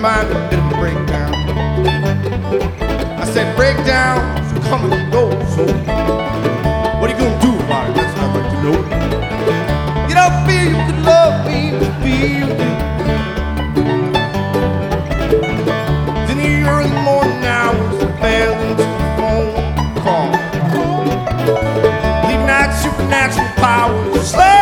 mind a bit of a breakdown. I said breakdown, so come and go. So what are you gonna do about it? That's what I'd like to know. You don't feel you could love me, but feel me. It's in the early morning hours, I fell into a phone call. Leave night supernatural powers.